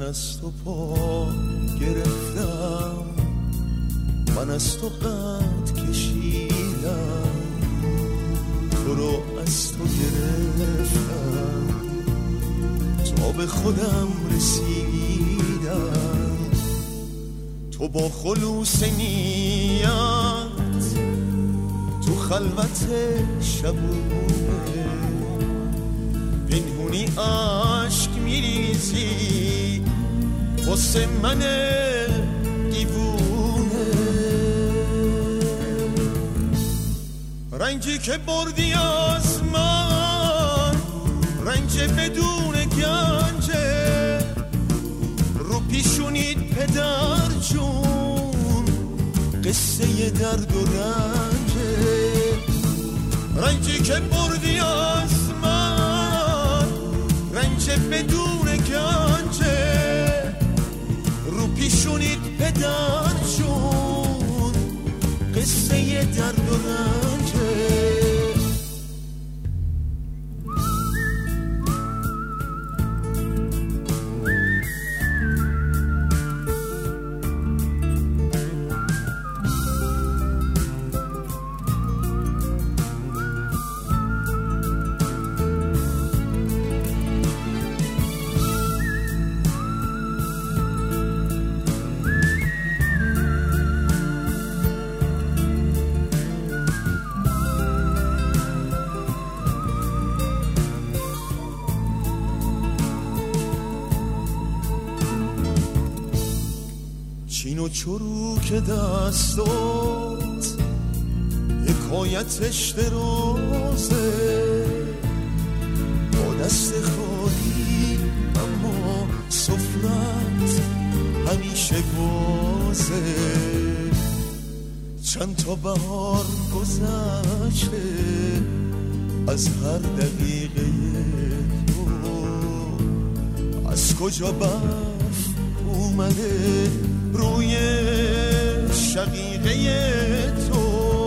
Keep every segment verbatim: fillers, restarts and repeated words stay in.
دست و پا گرفتم، من از تو قد کشیدم، تو رو از تو گرفتم تا به خودم رسیدم. تو با خلوص نیت تو خلوت شبونه پنهونی عشق میریزی واسه من دیوونه. رنجی که بردی از من رنج بدون گنجه، رو پیشونید پدر جون قصه درد و رنجه. رنجی که بردی از من رنج بدون گنجه، رو پیشونید پدر جون قصه درد و رنجه. چین و چروک دستات حکایتش درازه، با دست خالی اما سفرت همیشه بازه. چند تا بهار گذشته از هر دقیقه تو، از کجا برف اومده روی شقیقه تو.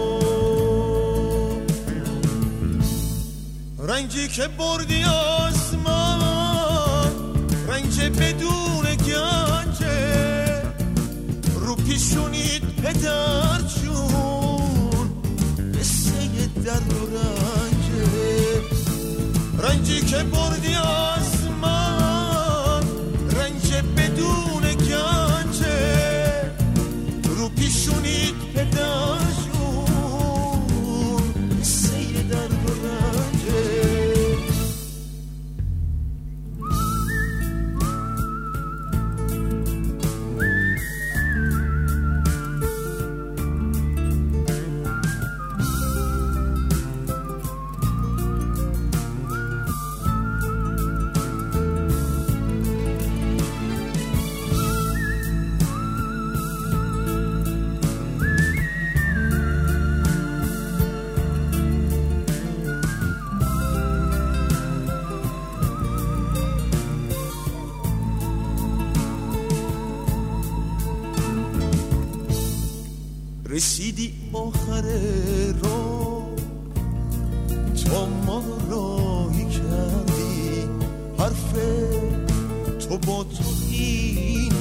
رنجی که بردی از من رنج بدون گنجه، رو پیشونید پدر جون قصه درد و رنجه. رنجی که بردی از من رنج بدون گنجه، رو پیشونید پدر جون قصه درد و رنجه. رسیدی آخر راه تا ما راهی کردی، حرف تو با تو اینه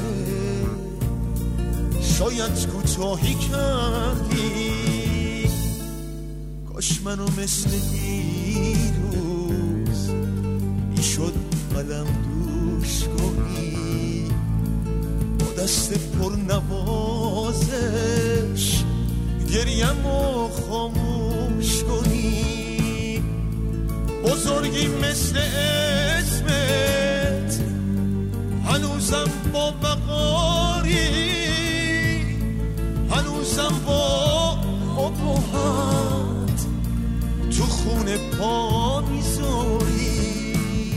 شاید کوتاهی کردی. کاش منو مثل دیروز میشد قلم دوش کنی، با دست پر نوازش گریم و خاموش کنی. بزرگی مثل اسمت هنوزم با وقاری، هنوزم با ابهت تو خونه پا میذاری.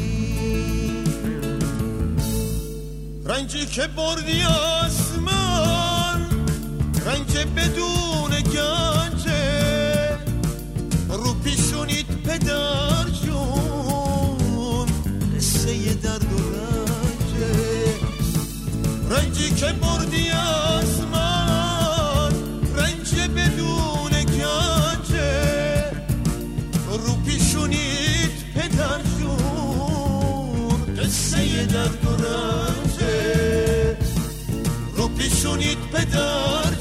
رنجی که بردی از من رنج بدون گنجه، رو پیشونید پدر جون قصه درد و رنجه. رنجی که بردی از من رنج بدون گنجه، رو پیشونید پدر جون قصه درد و رنجه. پیشونیت پدر